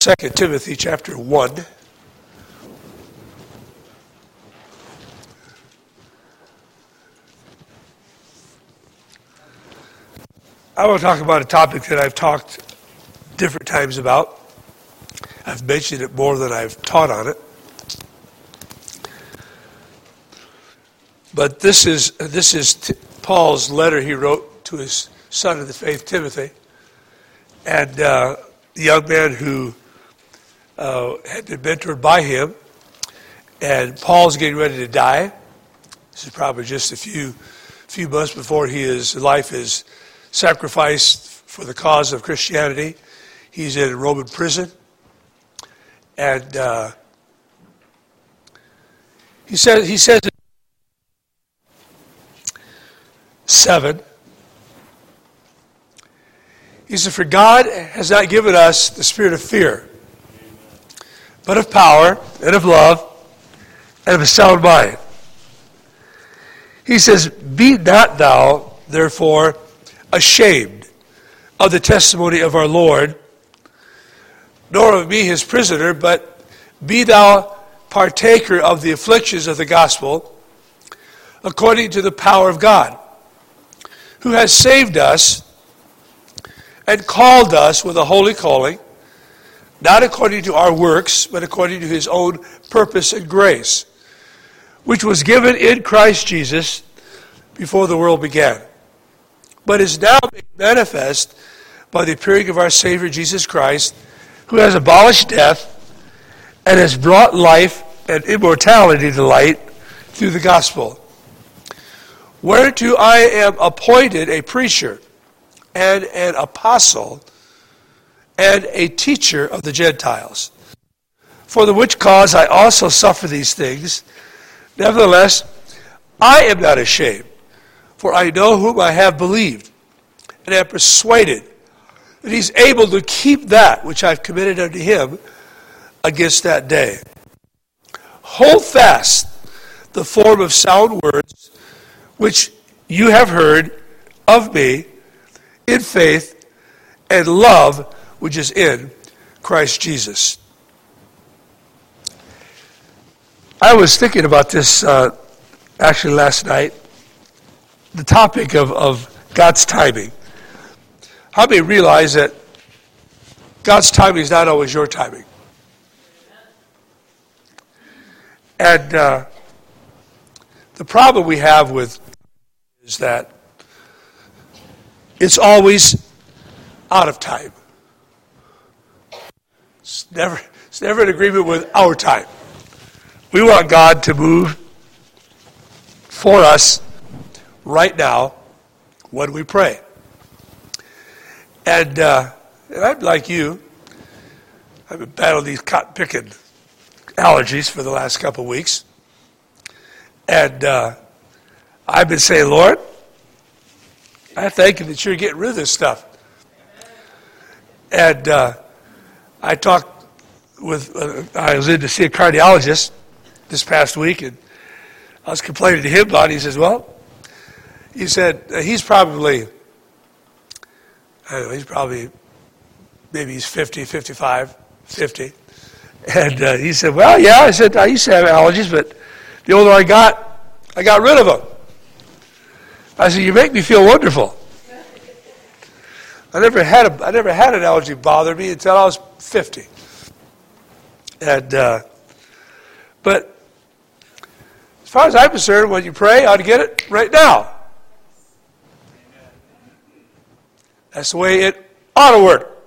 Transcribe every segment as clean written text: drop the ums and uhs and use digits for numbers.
2 Timothy chapter 1. I want to talk about a topic that I've talked different times about. I've mentioned it more than I've taught on it. But this is Paul's letter he wrote to his son in the faith, Timothy. And the young man who had been mentored by him. And Paul's getting ready to die. This is probably just a few months before his life is sacrificed for the cause of Christianity. He's in a Roman prison. And he says in 7, he said, "For God has not given us the spirit of fear, but of power and of love and of a sound mind." He says, "Be not thou, therefore, ashamed of the testimony of our Lord, nor of me his prisoner, but be thou partaker of the afflictions of the gospel, according to the power of God, who has saved us and called us with a holy calling, not according to our works, but according to his own purpose and grace, which was given in Christ Jesus before the world began, but is now made manifest by the appearing of our Savior Jesus Christ, who has abolished death and has brought life and immortality to light through the gospel, whereto I am appointed a preacher and an apostle and a teacher of the Gentiles, for the which cause I also suffer these things. Nevertheless, I am not ashamed, for I know whom I have believed, and am persuaded that he's able to keep that which I've committed unto him against that day. Hold fast the form of sound words which you have heard of me in faith and love which is in Christ Jesus." I was thinking about this actually last night, the topic of God's timing. How many realize that God's timing is not always your timing? And the problem we have with is that it's always out of time. It's never in agreement with our time. We want God to move for us right now when we pray. And I'm like you. I've been battling these cotton-picking allergies for the last couple of weeks. And I've been saying, "Lord, I thank you that you're getting rid of this stuff." And I talked with, I was in to see a cardiologist this past week, and I was complaining to him about it. He says, he said, he's probably, I don't know, maybe he's 50, 55, 50. And he said, yeah, I said, I used to have allergies, but the older I got rid of them. I said, you make me feel wonderful. I never had an allergy bother me until I was 50. And but as far as I'm concerned, when you pray, you ought to get it right now. That's the way it ought to work.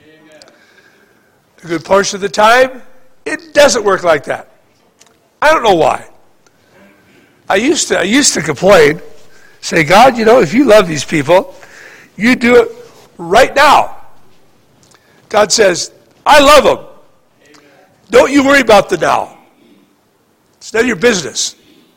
A good portion of the time, it doesn't work like that. I don't know why. I used to complain, say, "God, if you love these people, you do it right now." God says, "I love them. Don't you worry about the now. It's none of your business."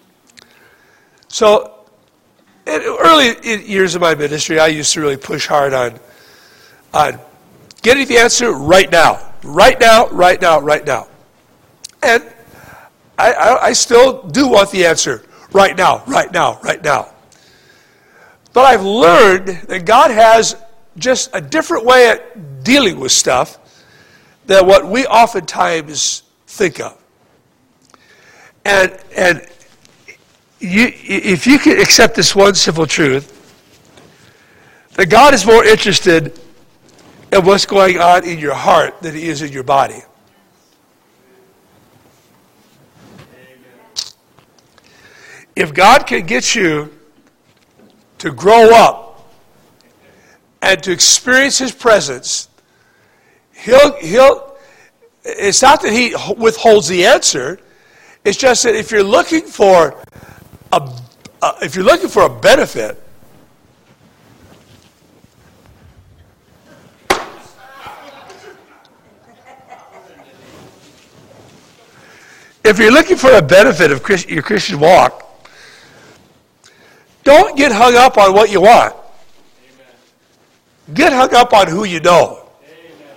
So, in early years of my ministry, I used to really push hard on getting the answer right now. Right now, right now, right now. And I still do want the answer right now, right now, right now. But I've learned that God has just a different way at dealing with stuff than what we oftentimes think of. And if you can accept this one simple truth, that God is more interested in what's going on in your heart than he is in your body. If God can get you to grow up and to experience his presence, he'll it's not that he withholds the answer. It's just that if you're looking for a benefit, if you're looking for a benefit of your Christian walk, don't get hung up on what you want. Amen. Get hung up on who you know. Amen.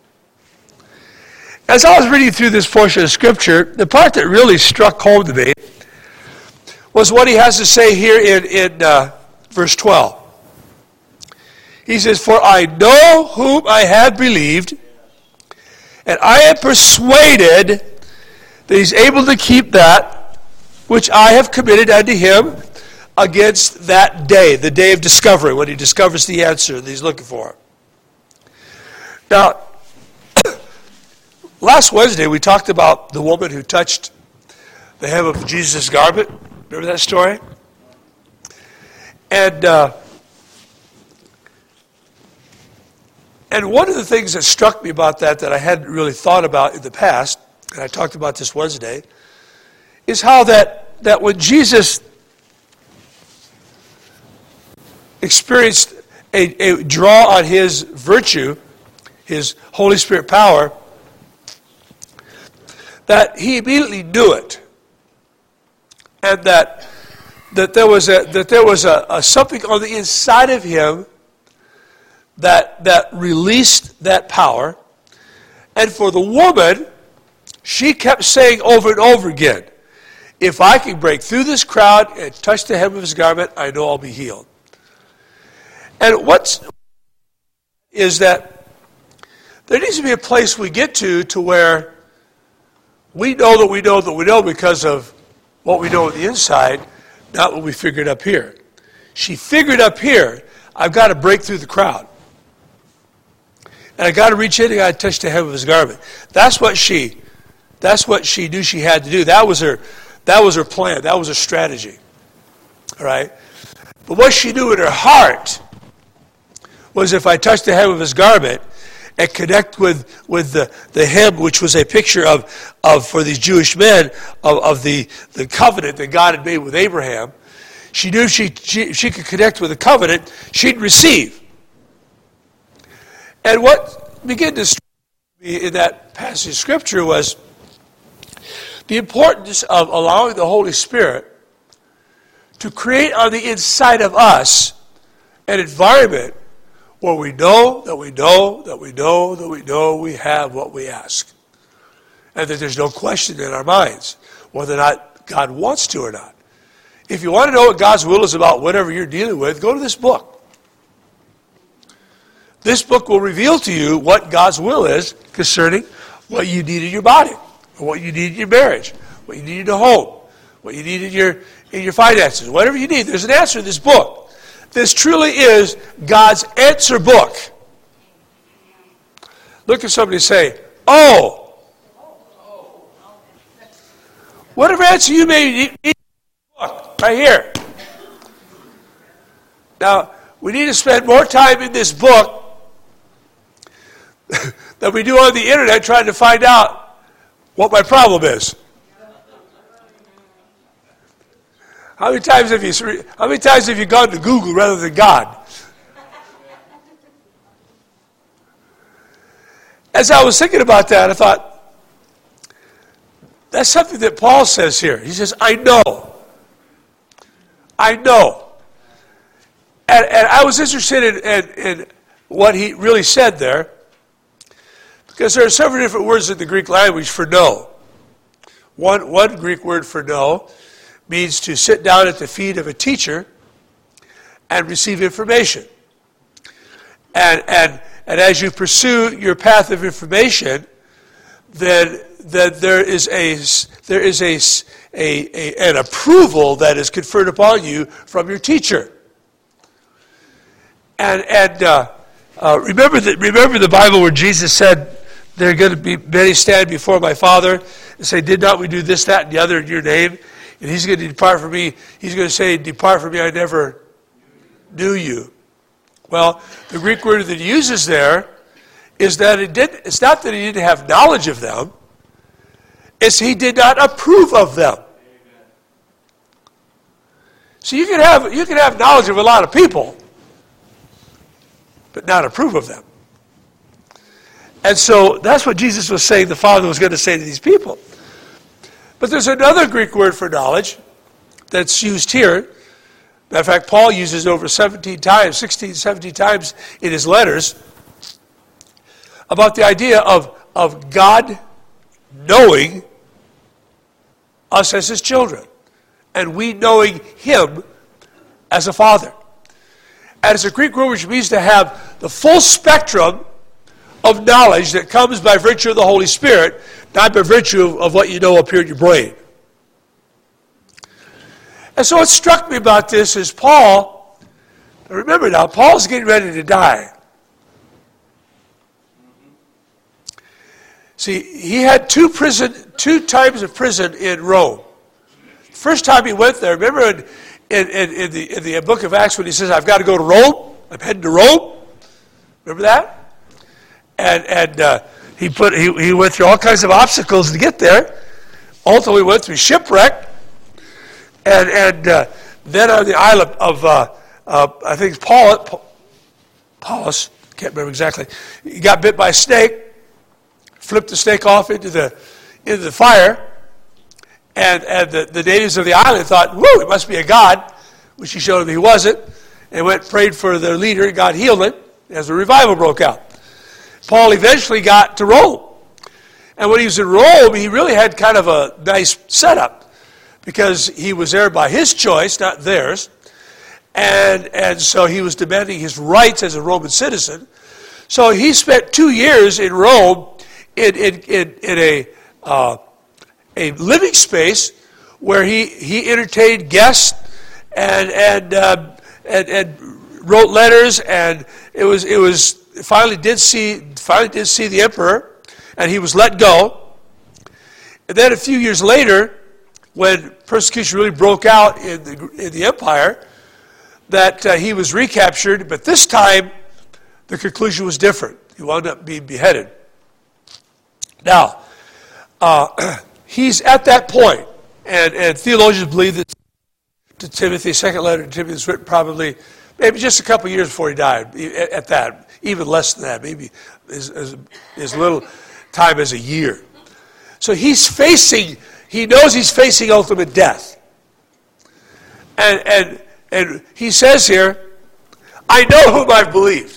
As I was reading through this portion of Scripture, the part that really struck home to me was what he has to say here in verse 12. He says, "For I know whom I have believed, and I am persuaded that he's able to keep that which I have committed unto him against that day," the day of discovery, when he discovers the answer that he's looking for. Now, last Wednesday we talked about the woman who touched the hem of Jesus' garment. Remember that story? And one of the things that struck me about that I hadn't really thought about in the past, and I talked about this Wednesday, is how that when Jesus experienced a draw on his virtue, his Holy Spirit power, that he immediately knew it, and that there was a something on the inside of him that released that power. And for the woman, she kept saying over and over again, "If I can break through this crowd and touch the hem of his garment, I know I'll be healed." And what is that there needs to be a place we get to where we know that we know that we know because of what we know on the inside, not what we figured up here. She figured up here, I've got to break through the crowd. And I got to reach in and I got to touch the hem of his garment. That's what she knew she had to do. That was her plan. That was her strategy. All right? But what she knew in her heart was, if I touch the hem of his garment and connect with the hem, which was a picture of for these Jewish men of the covenant that God had made with Abraham, she knew if she could connect with the covenant, she'd receive. And what began to strike me in that passage of Scripture was the importance of allowing the Holy Spirit to create on the inside of us an environment where we know that we know that we know that we know we have what we ask. And that there's no question in our minds whether or not God wants to or not. If you want to know what God's will is about whatever you're dealing with, go to this book. This book will reveal to you what God's will is concerning what you need in your body, or what you need in your marriage, what you need in your home, what you need in your finances, whatever you need. There's an answer in this book. This truly is God's answer book. Look at somebody and say, "Oh." Whatever answer you may need in the book, right here. Now, we need to spend more time in this book than we do on the internet trying to find out what my problem is. How many times have you gone to Google rather than God? As I was thinking about that, I thought, that's something that Paul says here. He says, I know. I know. And I was interested in what he really said there, because there are several different words in the Greek language for know. One Greek word for know means to sit down at the feet of a teacher and receive information. And as you pursue your path of information, then there is an approval that is conferred upon you from your teacher. And remember the Bible where Jesus said, "There are going to be many stand before my Father and say, 'Did not we do this, that, and the other in your name?' And he's going to depart from me. He's going to say, 'Depart from me, I never knew you.'" Well, the Greek word that he uses there is that it's not that he didn't have knowledge of them, it's he did not approve of them. So you can have knowledge of a lot of people, but not approve of them. And so that's what Jesus was saying the Father was going to say to these people. But there's another Greek word for knowledge that's used here. Matter of fact, Paul uses it over 16, 17 times in his letters about the idea of God knowing us as his children and we knowing him as a father. And it's a Greek word which means to have the full spectrum of knowledge that comes by virtue of the Holy Spirit, not by virtue of what you know up here in your brain. And so what struck me about this is Paul, remember now, Paul's getting ready to die. See, he had two times of prison in Rome. First time he went there, remember in the book of Acts when he says, "I've got to go to Rome, I'm heading to Rome." Remember that? And he went through all kinds of obstacles to get there. Ultimately went through shipwreck. And then on the island of I think it's Paulus, can't remember exactly. He got bit by a snake, flipped the snake off into the fire, and the natives of the island thought, "Whoa, it must be a god," which he showed them he wasn't. And went and prayed for their leader, and God healed him as a revival broke out. Paul eventually got to Rome. And when he was in Rome, he really had kind of a nice setup because he was there by his choice, not theirs. And so he was demanding his rights as a Roman citizen. So he spent 2 years in Rome in a living space where he entertained guests and wrote letters, and it was finally did see the emperor, and he was let go. And then a few years later, when persecution really broke out in the empire, that he was recaptured, but this time the conclusion was different. He wound up being beheaded. Now, he's at that point, and theologians believe that to Timothy, second letter to Timothy was written probably maybe just a couple years before he died, at that, even less than that, maybe as little time as a year. So he knows he's facing ultimate death. And he says here, "I know whom I've believed."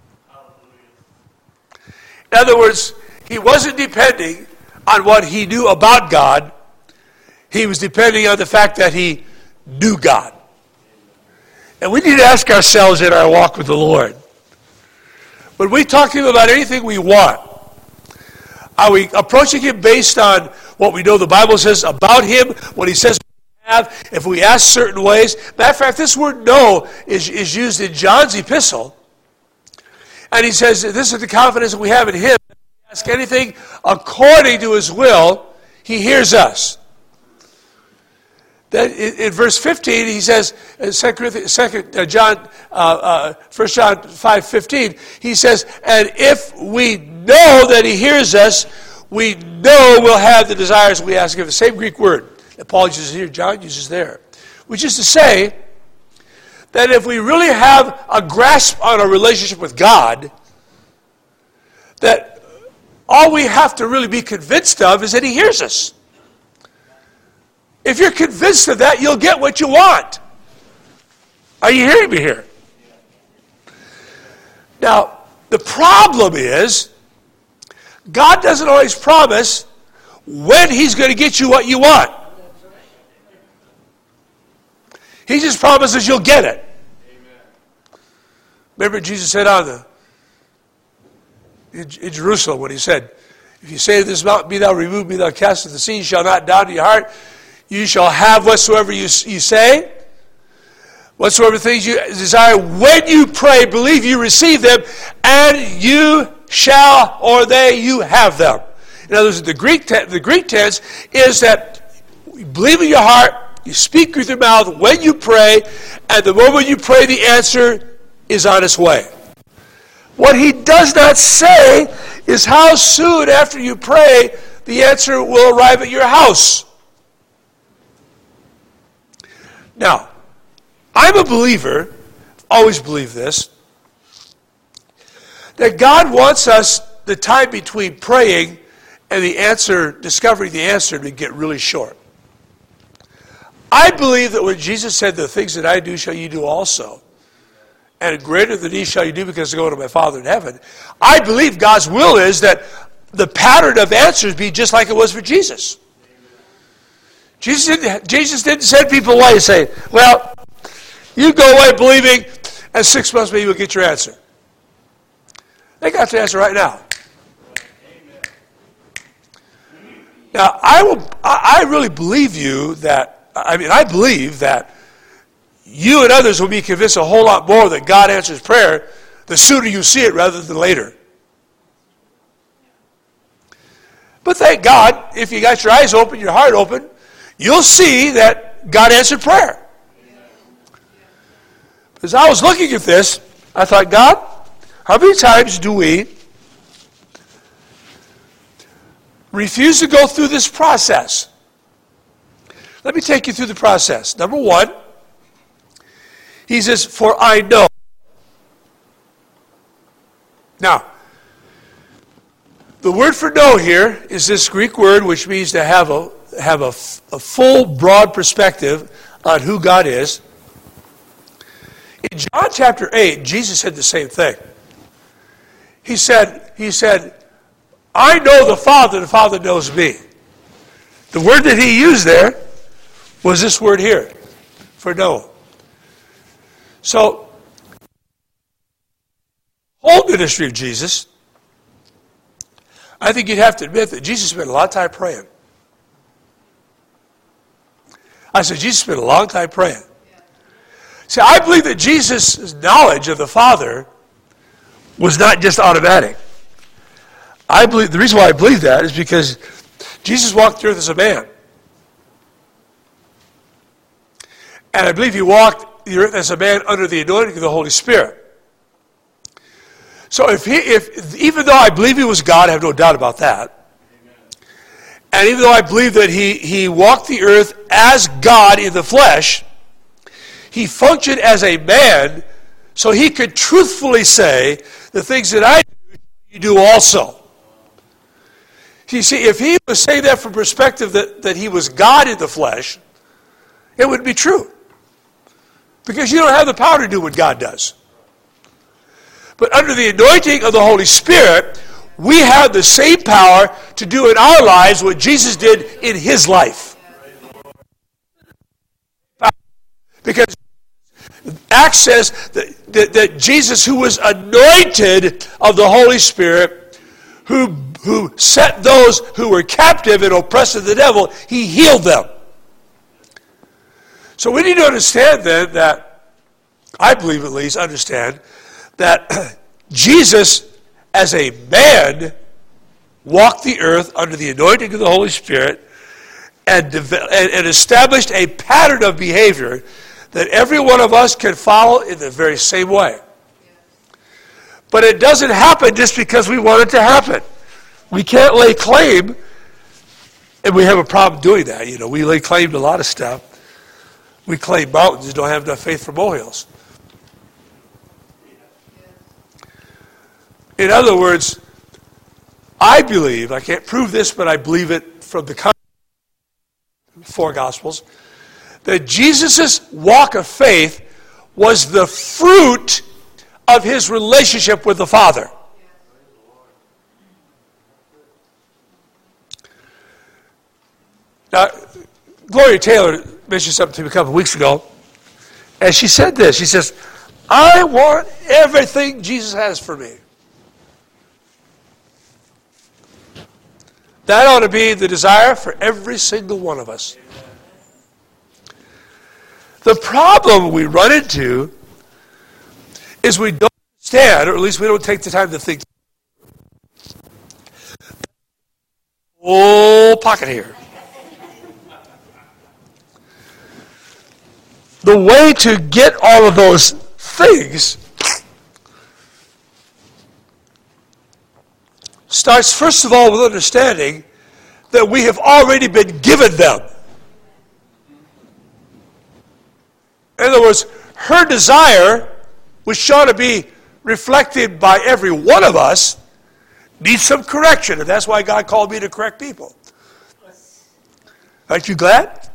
In other words, he wasn't depending on what he knew about God. He was depending on the fact that he knew God. And we need to ask ourselves in our walk with the Lord, when we talk to him about anything we want, are we approaching him based on what we know the Bible says about him, what he says we have, if we ask certain ways? Matter of fact, this word "know" is used in John's epistle. And he says, this is the confidence that we have in him. If we ask anything according to his will, he hears us. Then in verse 15, he says, 1 John 5:15, he says, "And if we know that he hears us, we know we'll have the desires we ask of." The same Greek word that Paul uses here, John uses there. Which is to say that if we really have a grasp on our relationship with God, that all we have to really be convinced of is that he hears us. If you're convinced of that, you'll get what you want. Are you hearing me here? Now, the problem is, God doesn't always promise when he's going to get you what you want. He just promises you'll get it. Remember Jesus said in Jerusalem when he said, If you say to this mountain, be thou removed, be thou cast into the sea, you shall not doubt in your heart. You shall have whatsoever you say. Whatsoever things you desire, when you pray, believe you receive them, and you shall, or you have them. In other words, the Greek tense is that you believe in your heart, you speak with your mouth when you pray, and the moment you pray, the answer is on its way. What he does not say is how soon after you pray, the answer will arrive at your house. Now, I'm a believer, always believe this, that God wants us, the time between praying and the answer, discovering the answer, to get really short. I believe that when Jesus said, the things that I do shall you do also, and greater than these shall you do because I go to my Father in heaven, I believe God's will is that the pattern of answers be just like it was for Jesus. Jesus didn't send people away and say, well, you go away believing, and 6 months maybe you'll get your answer. They got the answer right now. Now, I really believe I believe that you and others will be convinced a whole lot more that God answers prayer the sooner you see it rather than later. But thank God, if you got your eyes open, your heart open, you'll see that God answered prayer. As I was looking at this, I thought, God, how many times do we refuse to go through this process? Let me take you through the process. Number one, he says, for I know. Now, the word for know here is this Greek word which means to have a full, broad perspective on who God is. In John chapter 8, Jesus said the same thing. He said, I know the Father knows me. The word that he used there was this word here, for know. So, whole ministry of Jesus, I think you'd have to admit that Jesus spent a lot of time praying. I said, Jesus spent a long time praying. See, I believe that Jesus' knowledge of the Father was not just automatic. I believe the reason why I believe that is because Jesus walked the earth as a man. And I believe he walked the earth as a man under the anointing of the Holy Spirit. So even though I believe he was God, I have no doubt about that. Amen. And even though I believe that he walked the earth as God in the flesh, he functioned as a man so he could truthfully say, the things that I do, you do also. You see, if he was saying that from perspective that he was God in the flesh, it would be true. Because you don't have the power to do what God does. But under the anointing of the Holy Spirit, we have the same power to do in our lives what Jesus did in his life. Because Acts says that Jesus, who was anointed of the Holy Spirit, who set those who were captive and oppressed of the devil, he healed them. So we need to understand then that, I believe at least, understand that Jesus, as a man, walked the earth under the anointing of the Holy Spirit and established a pattern of behavior that every one of us can follow in the very same way. But it doesn't happen just because we want it to happen. We can't lay claim, and we have a problem doing that. You know, we lay claim to a lot of stuff. We claim mountains and don't have enough faith for molehills. In other words, I believe, I can't prove this, but I believe it from the four Gospels, that Jesus' walk of faith was the fruit of his relationship with the Father. Now, Gloria Taylor mentioned something to me a couple of weeks ago, and she said this. She says, I want everything Jesus has for me. That ought to be the desire for every single one of us. The problem we run into is we don't understand, or at least we don't take the time to think. Whole pocket here. The way to get all of those things starts, first of all, with understanding that we have already been given them. In other words, her desire, which ought to be reflected by every one of us, needs some correction, and that's why God called me to correct people. Aren't you glad?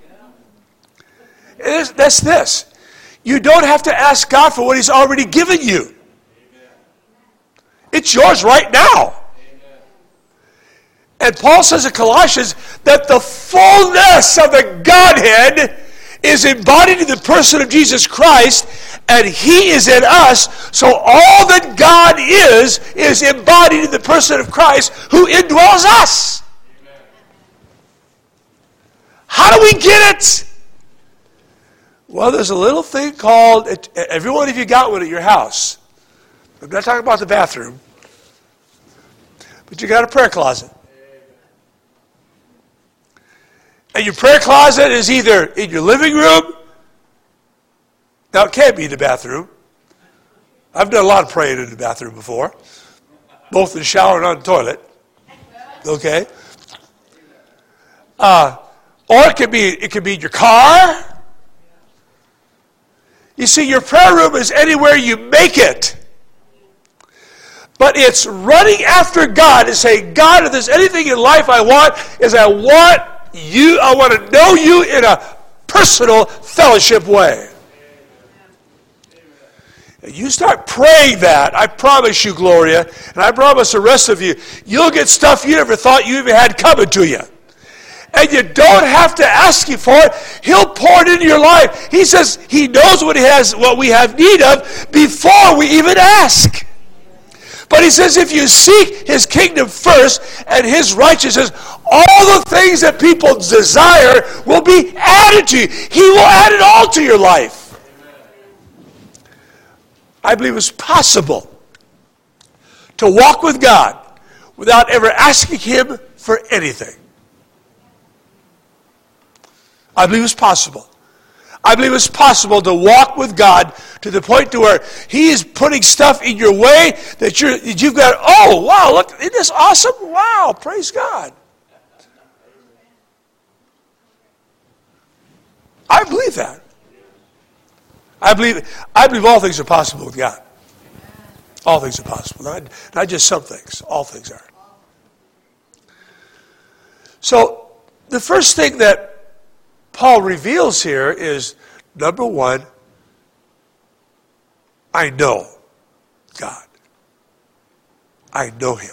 That's this. You don't have to ask God for what He's already given you. It's yours right now. And Paul says in Colossians that the fullness of the Godhead is embodied in the person of Jesus Christ, and He is in us, so all that God is embodied in the person of Christ who indwells us. Amen. How do we get it? Well, there's a little thing called, every one of you got one at your house. I'm not talking about the bathroom, but you got a prayer closet. And your prayer closet is either in your living room. Now, it can't be in the bathroom. I've done a lot of praying in the bathroom before, both in the shower and on the toilet. Okay? Or it could be in your car. You see, your prayer room is anywhere you make it. But it's running after God and saying, God, if there's anything in life I want, is I want to know you in a personal fellowship way. And you start praying that, I promise you, Gloria, and I promise the rest of you, you'll get stuff you never thought you even had coming to you. And you don't have to ask Him for it. He'll pour it into your life. He says He knows what we have need of before we even ask. But He says if you seek His kingdom first and His righteousness, all the things that people desire will be added to you. He will add it all to your life. I believe it's possible to walk with God without ever asking Him for anything. I believe it's possible. I believe it's possible to walk with God to the point to where He is putting stuff in your way that you've got, oh, wow, look, isn't this awesome? Wow, praise God. I believe that. I believe all things are possible with God. All things are possible. Not just some things. All things are. So, the first thing that Paul reveals here is, number one, I know God. I know Him.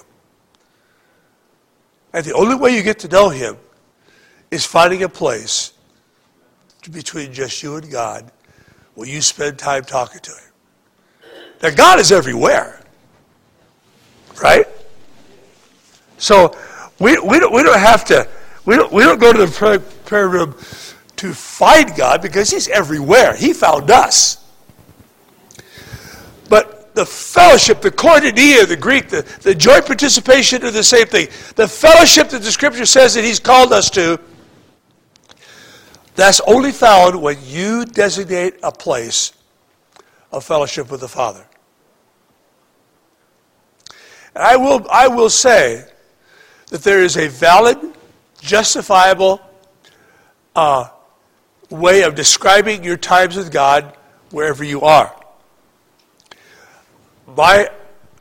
And the only way you get to know Him is finding a place between just you and God where you spend time talking to Him. Now, God is everywhere. Right? So, we don't have to, we don't go to the prayer room to find God because He's everywhere. He found us. But the fellowship, the koinonia, the Greek, the joint participation are the same thing. The fellowship that the Scripture says that He's called us to, that's only found when you designate a place of fellowship with the Father. And I will say that there is a valid, justifiable way of describing your times with God wherever you are. What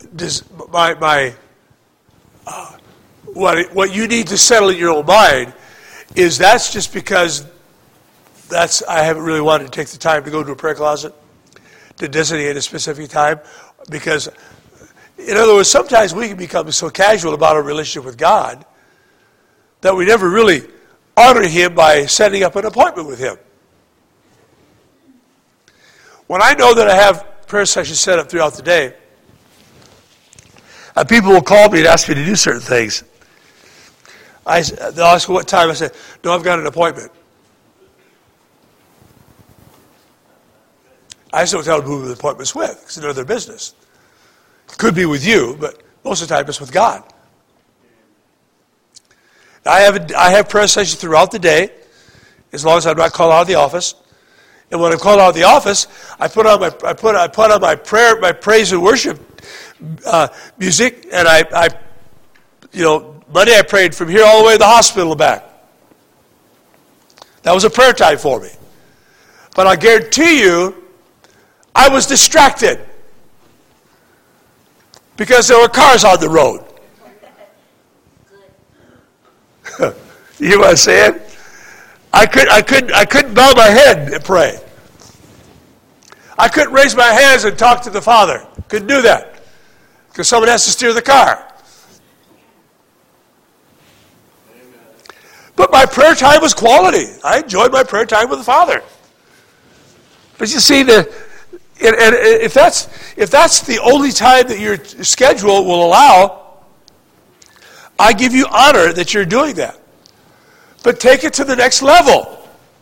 you need to settle in your own mind is that's just because I haven't really wanted to take the time to go to a prayer closet to designate a specific time, because, in other words, sometimes we can become so casual about our relationship with God that we never really honor Him by setting up an appointment with Him. When I know that I have prayer sessions set up throughout the day, people will call me and ask me to do certain things. They'll ask what time. I said, no, I've got an appointment. I still tell them who the appointment's with, because they're their business. It could be with you, but most of the time it's with God. I have prayer sessions throughout the day, as long as I'm not called out of the office. And when I'm called out of the office, I put on my praise and worship music, and Monday I prayed from here all the way to the hospital and back. That was a prayer time for me. But I guarantee you, I was distracted because there were cars on the road. You hear what I'm saying? I couldn't bow my head and pray. I couldn't raise my hands and talk to the Father. Couldn't do that because someone has to steer the car. But my prayer time was quality. I enjoyed my prayer time with the Father. But you see, if that's the only time that your schedule will allow, I give you honor that you're doing that. But take it to the next level.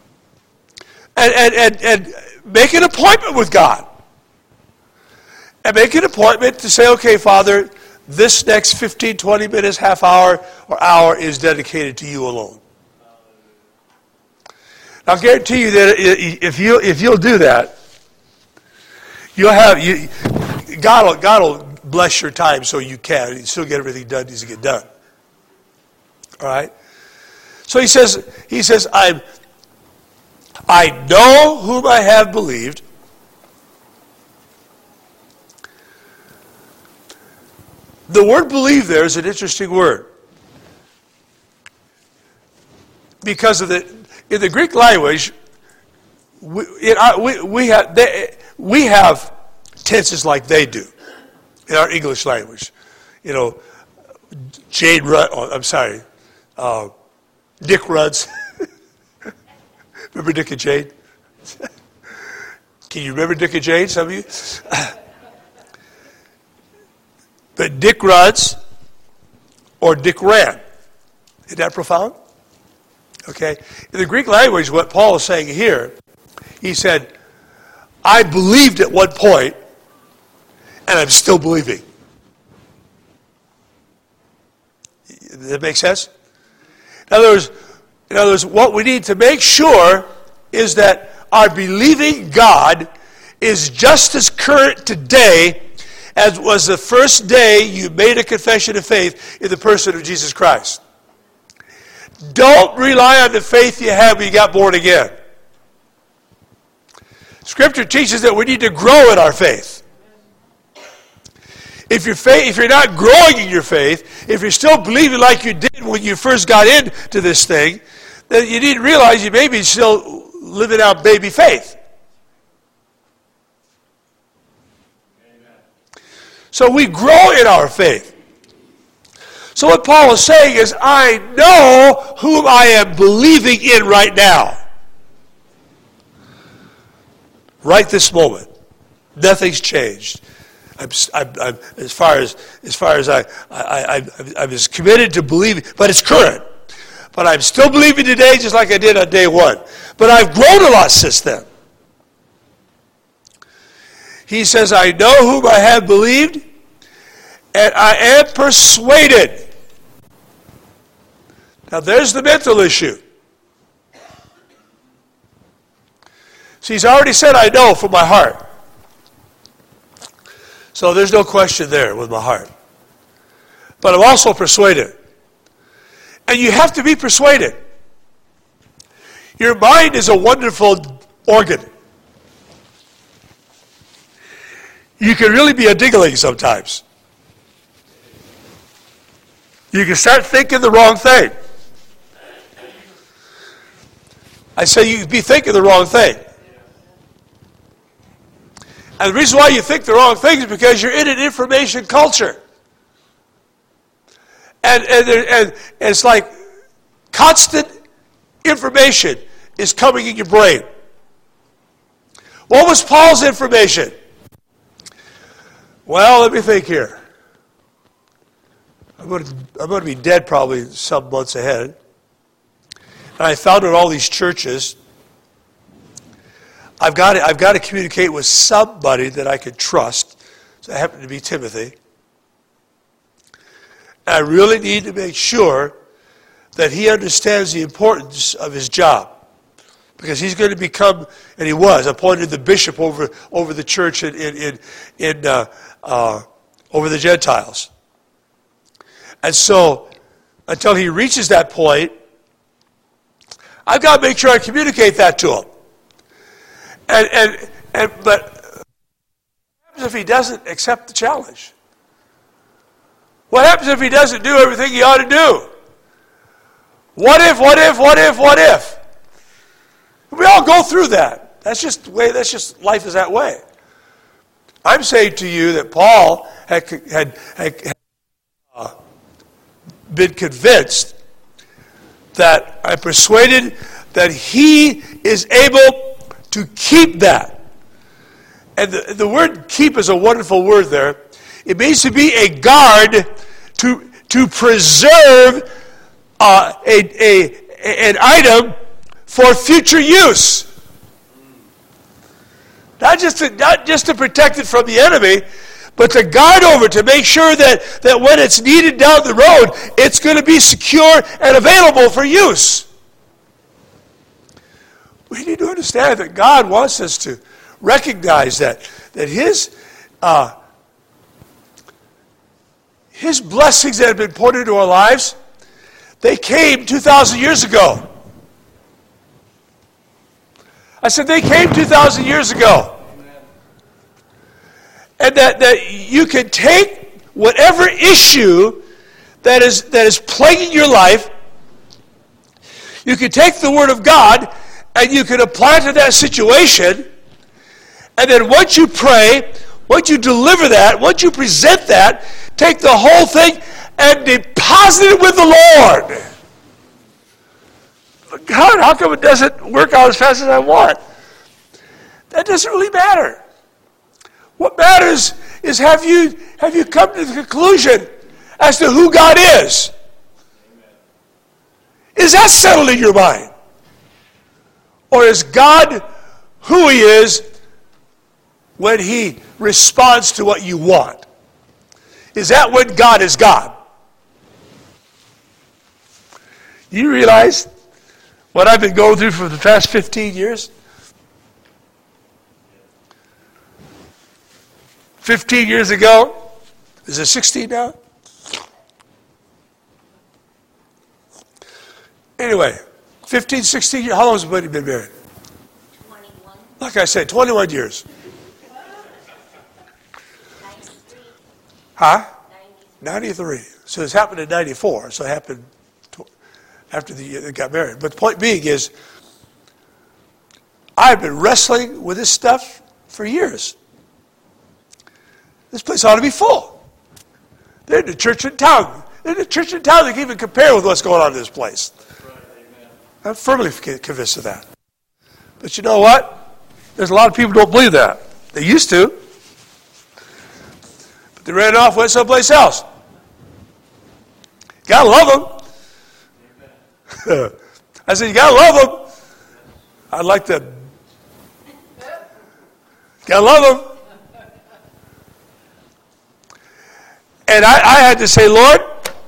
And make an appointment with God. And make an appointment to say, okay, Father, this next 15, 20 minutes, half hour, or hour is dedicated to you alone. I'll guarantee you that if you'll do that, God will bless your time so you can. You still get everything done that needs to get done. All right? So he says, I know whom I have believed. The word believe there is an interesting word. Because in the Greek language, we have tenses like they do in our English language. Dick runs. Remember Dick and Jane? Can you remember Dick and Jane, some of you? But Dick runs or Dick ran. Isn't that profound? Okay. In the Greek language, what Paul is saying here, he said, I believed at one point, and I'm still believing. Does that make sense? In other words, what we need to make sure is that our believing God is just as current today as was the first day you made a confession of faith in the person of Jesus Christ. Don't rely on the faith you had when you got born again. Scripture teaches that we need to grow in our faith. If you're not growing in your faith, if you're still believing like you did when you first got into this thing, then you need to realize you may be still living out baby faith. Amen. So we grow in our faith. So what Paul is saying is, I know whom I am believing in right now. Right this moment. Nothing's changed. I'm as far as I'm as committed to believing, but it's current. But I'm still believing today just like I did on day one. But I've grown a lot since then. He says, I know whom I have believed, and I am persuaded. Now there's the mental issue. See, he's already said, I know from my heart. So there's no question there with my heart. But I'm also persuaded. And you have to be persuaded. Your mind is a wonderful organ. You can really be a dingling sometimes. You can start thinking the wrong thing. I say you be thinking the wrong thing. And the reason why you think the wrong thing is because you're in an information culture. And it's like constant information is coming in your brain. What was Paul's information? Well, let me think here. I'm going to be dead probably some months ahead. And I founded all these churches. I've got to communicate with somebody that I could trust. So that happened to be Timothy. And I really need to make sure that he understands the importance of his job. Because he's going to become, and he was, appointed the bishop over the church over the Gentiles. And so, until he reaches that point, I've got to make sure I communicate that to him. But what happens if he doesn't accept the challenge? What happens if he doesn't do everything he ought to do? What if? We all go through that. That's just life is that way. I'm saying to you that Paul had been convinced that I'm persuaded that he is able to keep that. And the word keep is a wonderful word there. It means to be a guard to preserve an item for future use. Not just to protect it from the enemy, but to guard over, to make sure that when it's needed down the road, it's going to be secure and available for use. We need to understand that God wants us to recognize that His blessings that have been poured into our lives, they came 2,000 years ago. I said they came 2,000 years ago. And that you can take whatever issue that is plaguing your life, you can take the Word of God and you can apply it to that situation, and then once you pray, once you deliver that, once you present that, take the whole thing and deposit it with the Lord. God, how come it doesn't work out as fast as I want? That doesn't really matter. What matters is have you come to the conclusion as to who God is? Is that settled in your mind? Or is God who He is when He responds to what you want? Is that when God is God? You realize what I've been going through for the past 15 years? 15 years ago, is it 16 now? Anyway, 15, 16 years, how long has everybody been married? 21. Like I said, 21 years. 93. Huh? 93. So it's happened in 94, so it happened after they got married. But the point being is, I've been wrestling with this stuff for years. This place ought to be full. There's a church in town. There's a church in town that can even compare with what's going on in this place. Right, amen. I'm firmly convinced of that. But you know what? There's a lot of people who don't believe that. They used to. But they ran off, went someplace else. Gotta love them. I said, you gotta love them. I'd like to. Gotta love them. And I had to say, Lord,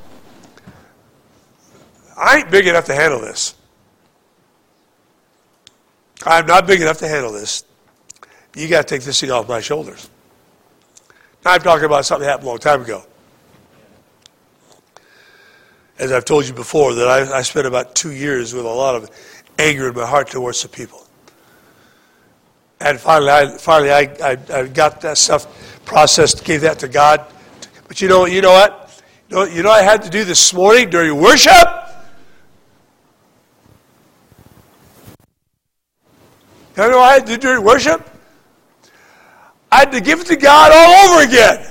I ain't big enough to handle this. I'm not big enough to handle this. You got to take this thing off my shoulders. Now I'm talking about something that happened a long time ago. As I've told you before, that I spent about 2 years with a lot of anger in my heart towards some people. And finally I got that stuff processed, gave that to God. But you know what? You know what I had to do this morning during worship? You know what I had to do during worship? I had to give it to God all over again.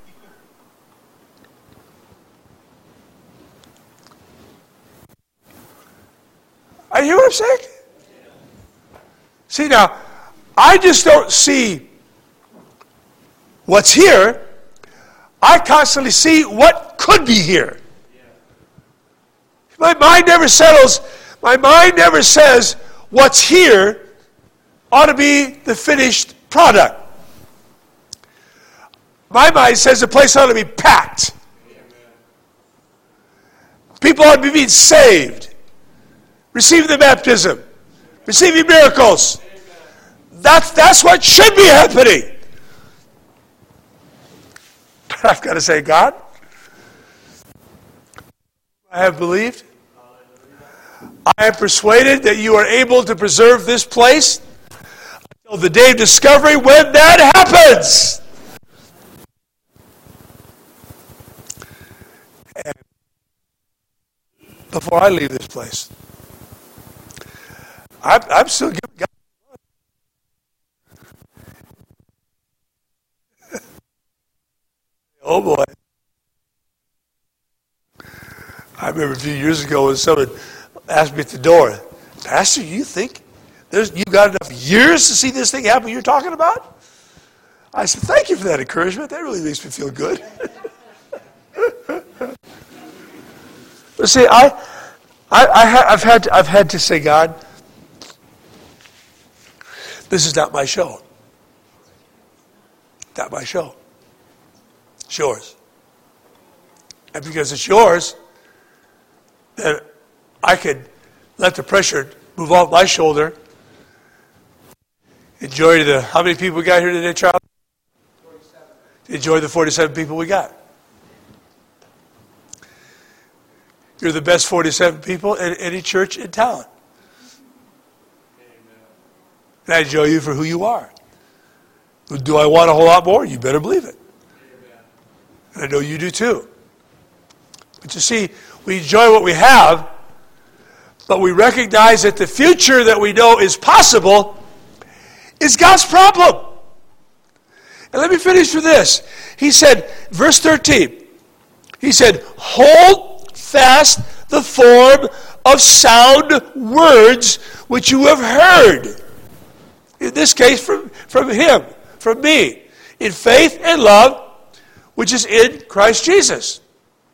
You hear what I'm saying? See now, I just don't see what's here. I constantly see what could be here. My mind never settles. My mind never says what's here ought to be the finished product. My mind says the place ought to be packed. People ought to be being saved, receiving the baptism, receiving miracles. That's what should be happening. But I've got to say, God, I have believed. I am persuaded that you are able to preserve this place until the day of discovery when that happens. And before I leave this place, I'm still giving God. Oh boy. I remember a few years ago when someone asked me at the door, Pastor, you think you got enough years to see this thing happen you're talking about? I said, thank you for that encouragement. That really makes me feel good. But see, I've had to say, God, this is not my show. Not my show. It's yours. And because it's yours, then I could let the pressure move off my shoulder. Enjoy how many people we got here today, Charlie? 47. Enjoy the 47 people we got. You're the best 47 people in any church in town. Amen. And I enjoy you for who you are. Do I want a whole lot more? You better believe it. Amen. And I know you do too. But you see, we enjoy what we have, but we recognize that the future that we know is possible is God's problem. And let me finish with this. He said, verse 13, he said, hold fast the form of sound words which you have heard. In this case, from him, from me, in faith and love, which is in Christ Jesus.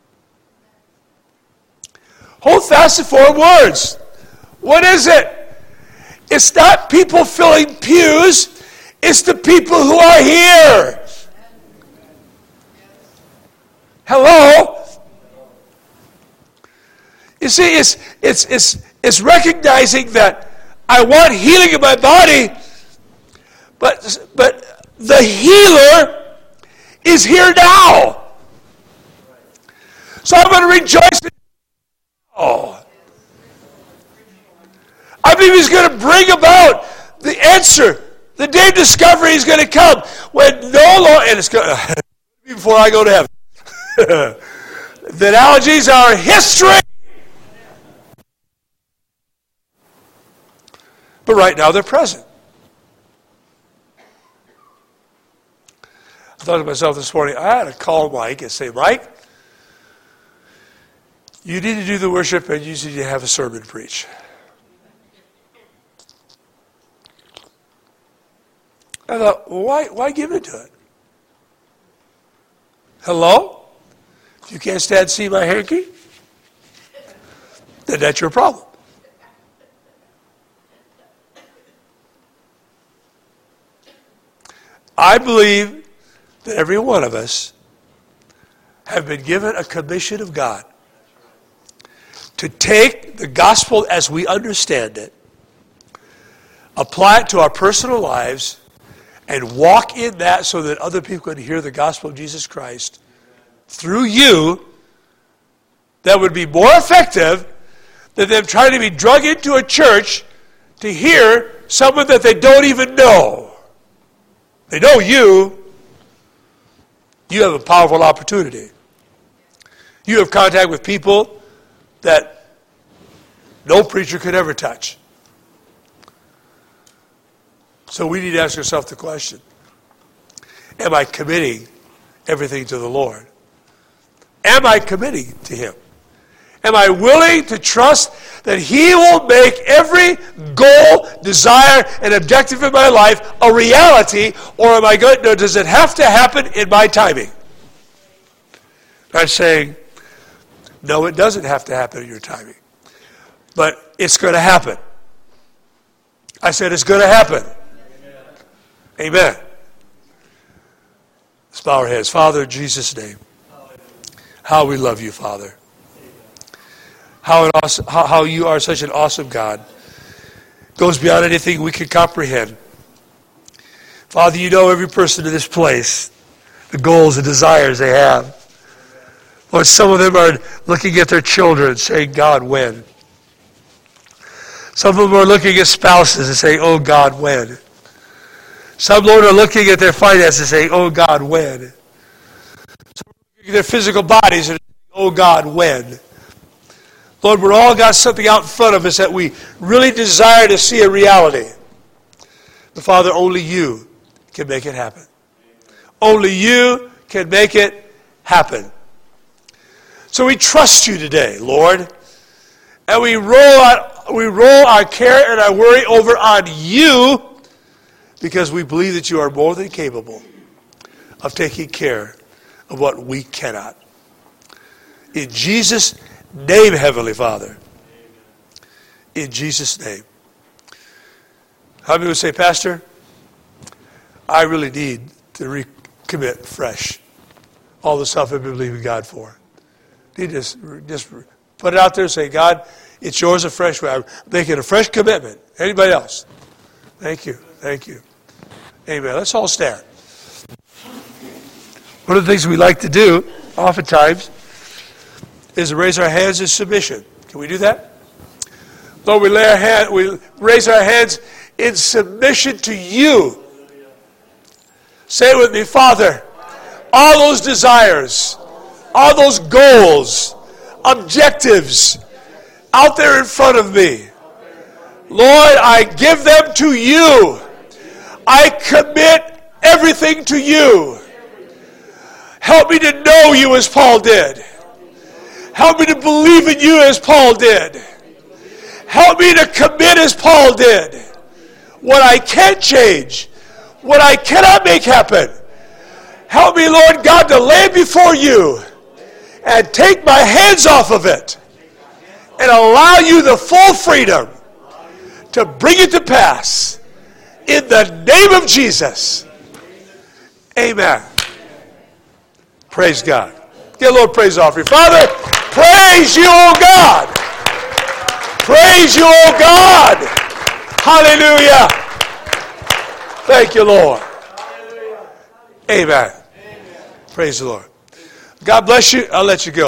Hold fast the form words. What is it? It's not people filling pews. It's the people who are here. Hello? You see, it's recognizing that I want healing in my body, but the healer is here now. So I'm going to rejoice. Oh, I believe he's going to bring about the answer. The day of discovery is going to come when no longer, and it's going to, before I go to heaven. The analogies are history. But right now they're present. I thought to myself this morning, I had to call Mike and say, Mike, you need to do the worship and you need to have a sermon to preach. I thought, well, why give into it? Hello? If you can't stand to see my hanky, then that's your problem. I believe that every one of us have been given a commission of God to take the gospel as we understand it, apply it to our personal lives, and walk in that so that other people can hear the gospel of Jesus Christ through you, that would be more effective than them trying to be drug into a church to hear someone that they don't even know. They know you. You have a powerful opportunity. You have contact with people that no preacher could ever touch. So we need to ask ourselves the question, am I committing everything to the Lord? Am I committing to Him? Am I willing to trust that He will make every goal, desire, and objective in my life a reality, or am I going? No, does it have to happen in my timing? Not saying, no, it doesn't have to happen in your timing. But it's going to happen. I said it's going to happen. Amen. Let's bow our heads. Father, in Jesus' name, how we love you, Father. How you are such an awesome God. Goes beyond anything we can comprehend. Father, you know every person in this place, the goals and desires they have. Lord, some of them are looking at their children saying, God, when? Some of them are looking at spouses and saying, oh God, when? Some, Lord, are looking at their finances and saying, oh God, when? Some are looking at their physical bodies and saying, oh God, when? Lord, we're all got something out in front of us that we really desire to see a reality. But Father, only you can make it happen. Only you can make it happen. So we trust you today, Lord. And we roll our care and our worry over on you because we believe that you are more than capable of taking care of what we cannot. In Jesus' name, Heavenly Father. In Jesus' name. How many would say, Pastor, I really need to recommit fresh all the stuff I've been believing God for. You just put it out there and say, God, it's yours afresh. I'm making a fresh commitment. Anybody else? Thank you. Thank you. Amen. Let's all stand. One of the things we like to do, oftentimes, is to raise our hands in submission. Can we do that? Lord, we raise our hands in submission to you. Say it with me, Father. All those desires, all those goals, objectives out there in front of me, Lord, I give them to you. I commit everything to you. Help me to know you as Paul did. Help me to believe in you as Paul did. Help me to commit as Paul did. What I can't change, what I cannot make happen. Help me, Lord God, to lay it before you and take my hands off of it and allow you the full freedom to bring it to pass in the name of Jesus. Amen. Praise God. Give the Lord praise offering. Father, praise you, O God. Praise you, O God. Hallelujah. Thank you, Lord. Amen. Praise the Lord. God bless you. I'll let you go.